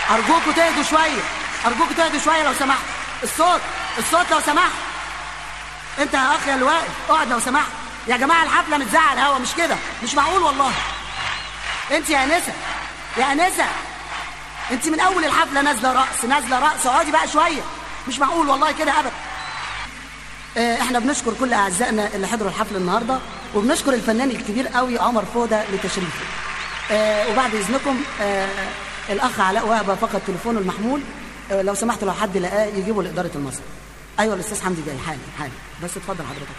ارجوكوا تهدوا شويه، ارجوكوا تهدوا شويه لو سمحت. الصوت لو سمحت. انت يا اخي اللي واقف اقعد لو سمحت. يا جماعه الحفله متزعل هوا، مش كده، مش معقول والله. انت يا انسه، يا انسه، انت من اول الحفله نازله رقص، اقعدي بقى شويه، مش معقول والله كده ابدا. احنا بنشكر كل اعزائنا اللي حضروا الحفله النهارده، وبنشكر الفنان الكبير قوي عمر فوده لتشريفه. وبعد اذنكم الاخ علاء وهبه فقد تليفونه المحمول، لو سمحتوا لو حد لقاه يجيبه لاداره المسرح. ايوه الاستاذ حمدي جاي حالا، بس اتفضل حضرتك.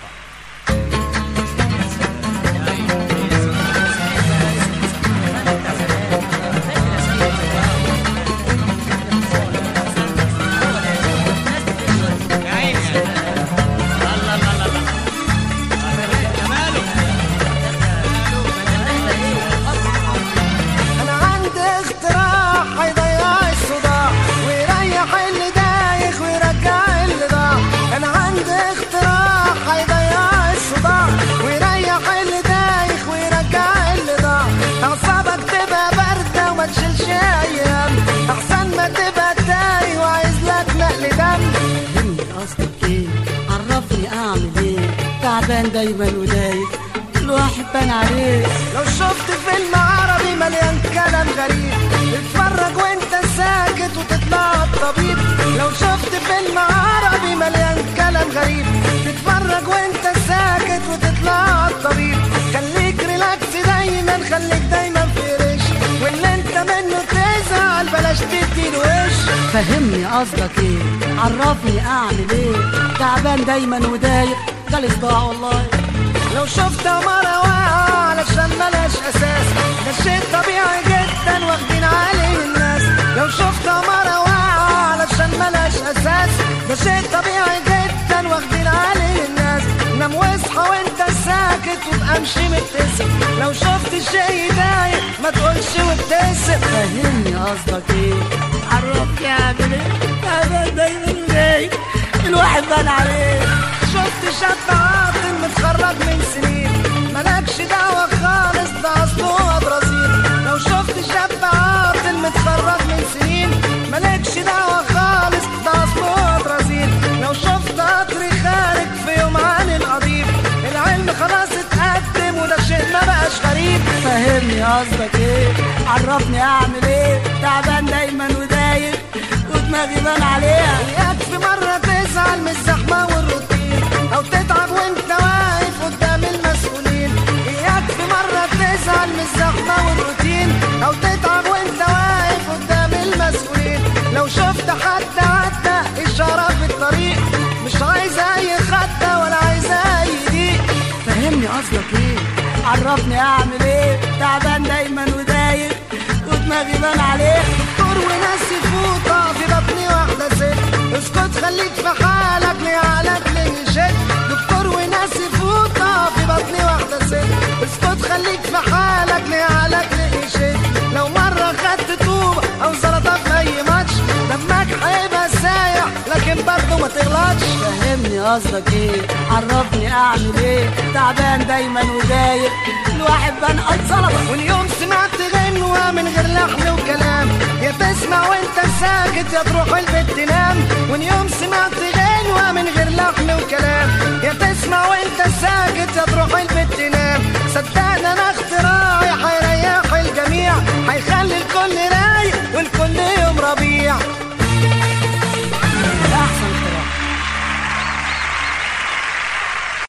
تعبان دايما ودايق، الواحد بان عليه. لو شفت فيلم عربي مليان كلام غريب، تتفرج وانت ساكت وتطلع الطبيب. لو شفت فيلم عربي مليان كلام غريب، تتفرج وانت ساكت وتطلع الطبيب. خليك ريلاكس دايما، خليك دايما فريش، واللي انت منه تزعل بلاش تديله وش. فهمني قصدك ايه، عرفني اعمل ايه، تعبان دايما ودايق، ده الصداع والله. لو شفت عمارة واقعة علشان ملاش أساس، ده شيء طبيعي جدا واخدين عليه الناس. لو شفت عمارة واقعة علشان ملاش أساس، ده شيء طبيعي جدا واخدين عليه الناس. نام واصحى وانت ساكت وابقى امشي مبتسم، لو شفت شيء يضايق ما تقولش وابتسم. فهمني قصدك ايه، عرفني اعمل ايه، تعبان دايما ودايق، الواحد بان عليه. شفت شاب عاطل متخرج من سنين، مالكش دعوة خالص ده أصله برازيل. لو شفت شاب عاطل متخرج من سنين، مالكش دعوة خالص ده أصله برازيل. لو شفت قطر خارج في يوم عن القضيب، العلم خلاص اتقدم وده شيء ما بقاش غريب. فهمني قصدك ايه، عرفني اعمل ايه، تعبان دايما ودايق ودماغي بان عليها. يكفي مرة تزعل من الزحمة والروتين، أو تتعب وانت واقف قدام المسؤولين. يكفي مرة تزعل من الزحمة والروتين، أو تتعب وانت واقف قدام المسؤولين. لو شفت حد عدى إشارة في الطريق، مش عايز أي خدة ولا عايز أي ضيق. فهمني قصدك ايه، عرفني اعمل ايه، تعبان دايما ودايق ودماغي بان عليه. دكتور وناس فوطة في بطني واحدة ست، اسكت خليك في حالك ليه عقلك ليه يشد. دكتور وناس فوطة في بطني واحدة ست، اسكت خليك في حالك ليه عقلك ليه يشد. لو مرة خدت طوبة أو زلطة في أي ماتش، دمك هيبقى سايح لكن برضه ما تغلطش. فهمني قصدك ايه، عرفني اعمل ايه، تعبان دايما ودايق، الواحد بان صلبة. واليوم سمعت غنوة من غير لحن وكلام، يا تسمع وانت ساكت يا تروح البيت تنام. واليوم سمعت غنوة من غير لحن وكلام، يا تسمع وانت ساكت يا تروح البيت تنام. صدقني انا اختراعي هيريح